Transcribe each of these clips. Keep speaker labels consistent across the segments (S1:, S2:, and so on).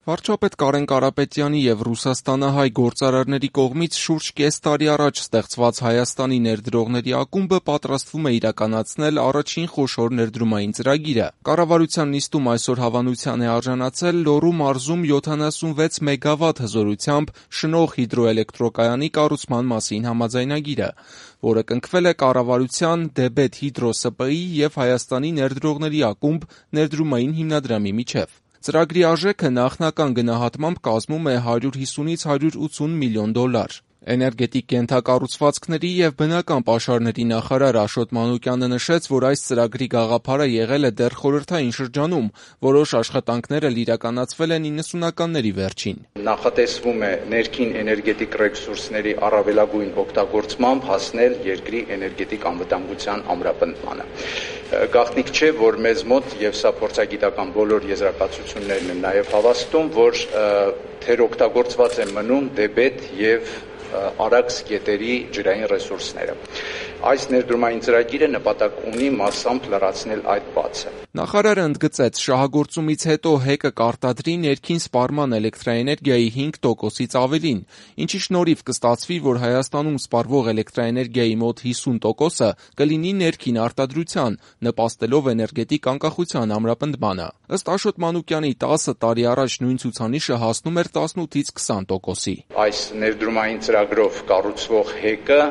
S1: Վարչապետ Կարեն Կարապետյանի և ռուսաստանահայ գործարարների կողմից շուրջ կես տարի առաջ ստեղծված Հայաստանի ներդրողների ակումբը պատրաստվում է իրականացնել առաջին խոշոր ներդրումային ծրագիրը։ Կառավարության նիստում այսօր հավանության է արժանացել Լոռու մարզում 76 մեգավատ հզորությամբ շնող հիդրոէլեկտրակայանի կառուցման մասին համաձայնագիրը, որը կնքվել է կառավարության, ԴԲ Հիդրո ՍՊԸ-ի և Հայաստանի ներդրողների ակումբ ներդրումային հիմնադրամի միջև։ Ծրագրի արժեքը նախնական գնահատմամբ կազմում է 150-ից 180 միլիոն դոլար։ Էներգետիկ կենթակառուցվածքների և բնական պաշարների նախարար Աշոտ Մանուկյանը նշեց, որ այս ծրագրի գաղափարը եղել է դեռ խորհրդային շրջանում, որոշ աշխատանքներ էլ իրականացվել են 90-ականների վերջին։
S2: Նախատեսվում է ներքին էներգետիկ ռեսուրսների առավելագույն օգտագործմամբ հասնել երկրի էներգետիկ անվտանգության ամրապնդմանը։ Գաղտնիք չէ, որ մեզ մոտ, և սա փորձագիտական բոլոր եզրակացություններն են նաև հավաստում, որ թերօգտագործված են մնում դեբետ և Արաքս գետերի ջրային ռեսուրսները։ Այս ներդրումային ծրագիրը նպատակ ունի մասամբ լրացնել այդ բացը։
S1: Նախարարը ընդգծեց, շահագործումից հետո ՀԵԿ-ը կարտադրի ներքին սպառման էլեկտրաէներգիայի 5%-ից ավելին, ինչի շնորհիվ կստացվի, որ Հայաստանում սպառվող էլեկտրաէներգիայի մոտ 50%-ը կլինի ներքին արտադրության, նպաստելով էներգետիկ անկախության ամրապնդմանը։ Ըստ Աշոտ Մանուկյանի 10 տարի առաջ նույն ցուցանիշը հասնում էր 18-ից 20%-ի։
S2: Այս ներդրումային ծրագրով կառուցվող ՀԵԿ-ը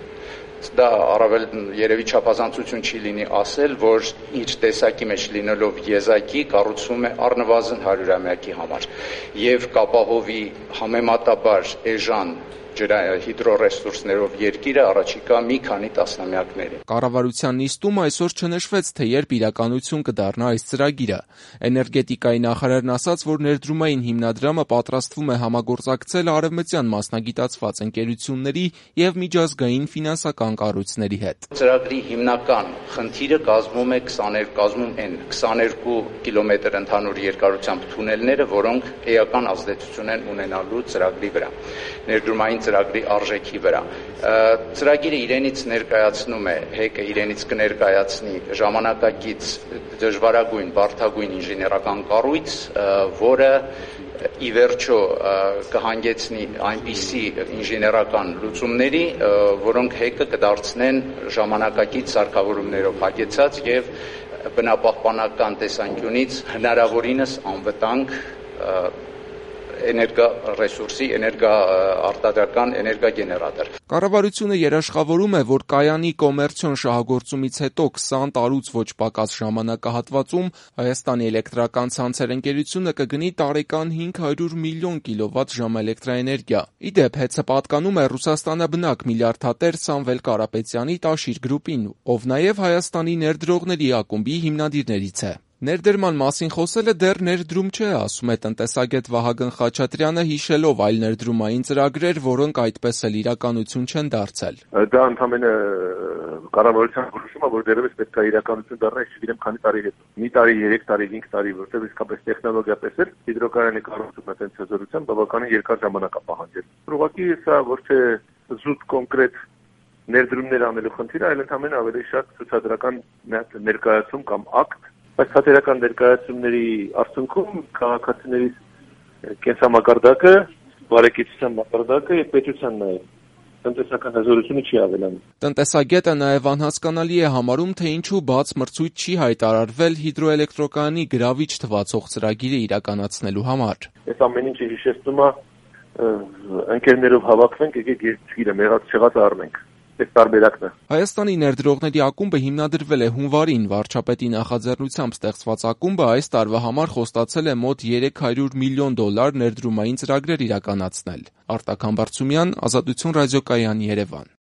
S2: դա առավել երևի չափազանցություն չի լինի ասել, որ իր տեսակի մեջ լինելով եզակի կառուցվում է առնվազն 100-ամյակի համար և կապահովի համեմատաբար էժան հիդրոռեսուրսներով երկիրը առաջիկա մի քանի տասնամյակների։
S1: Կառավարության նիստում այսօր չնշվեց, թե երբ իրականություն կդառնա այս ծրագիրը։ Էներգետիկայի նախարարն ասաց, որ ներդրումային հիմնադրամը պատրաստվում է համագործակցել արևմտյան մասնագիտացված ընկերությունների և միջազգային ֆինանսական կառույցների հետ։
S2: Ծրագրի հիմնական խնդիրը կազմում են 22 կիլոմետր ընդհանուր երկարությամբ թունելները, որոնք էական ազդեցություն են ունենալու ծրագրի վրա, ներդրումային ծրագրի արժեքի վրա։ Ծրագիրը իրենից ներկայացնում է, ՀԵԿ-ը իրենից կներկայացնի ժամանակակից դժվարագույն, բարդագույն ինժեներական կառույց, որը ի վերջո կհանգեցնի այնպիսի ինժեներական լուծումների, որոնք ՀԵԿ-ը կդարձնեն ժամանակակից սարքավորումներով հագեցած և բնապահպանական տեսանկյունից հնարավորինս անվտանգ էներգառեսուրսի, էներգաարտադրական էներգագեներատոր։
S1: Կառավարությունը երաշխավորում է, որ կայանի կոմերցիոն շահագործումից հետո 20 տարուց ոչ պակաս ժամանակահատվածում Հայաստանի էլեկտրական ցանցեր ընկերությունը կգնի տարեկան 500 միլիոն կՎտ էլեկտրաէներգիա։ Ի դեպ, ՀԵՑ-ը պատկանում է Ռուսաստանաբնակ միլիարդատեր Սամվել Կարապետյանի Տաշիր գրուպին, ով նաև Հայաստանի ներդրողների ակումբի հիմնադիրներից է։ Ներդրման մասին խոսելը դեռ ներդրում չէ, ասում է տնտեսագետ Վահագն Խաչատրյանը, հիշելով այլ ներդրումային ծրագրեր, որոնք այդպես էլ իրականություն չեն դարձել։
S3: Դա ընդամենը կառավարության որոշումը, որ դեռևս պետք է իրականություն դառնա, չգիտեմ քանի տարի հետո։ Մի տարի, 3 տարի, 5 տարի, որտեղ իսկապես տեխնոլոգիապես էլ հիդրոկայանի կառուցումը այդպես հզորությամբ բավականին երկար ժամանակ է պահանջել։ Ուղղակի սա ոչ թե զուտ կոնկրետ ներդրումներ անելու խնդիր է, այլ ընդամենը ավելի շատ ցուցադրական ներկայացում կամ ակտ։ Բայց հատերական ներկայացումների արդյունքում քաղաքացիների կենսամակարդակը, բարեկեցության մակարդակը և պետության նաև տնտեսական հզորությունը չի ավելանում։
S1: Տնտեսագետը նաև անհասկանալի է համարում, թե ինչու բաց մրցույթ չի հայտարարվել հիդրոէլեկտրակայանի գրավիչ թվացող ծրագիրը իրականացնելու համար։
S3: Այս ամեն ինչը հիշեցնում է ընկերներով հավաքվենք, եկեք չգիտեմ, եղած չեղածը առնենք։ Այս տարբերակն է։
S1: Հայաստանի ներդրողների ակումբը հիմնադրվել է հունվարին, վարչապետի նախաձեռնությամբ ստեղծված ակումբը այս տարվա համար խոստացել է մոտ 300 միլիոն դոլար ներդրումային ծրագրեր իրականացնել։ Արտակ Համբարձումյան, Ազատություն ռադիոկայան, Երևան։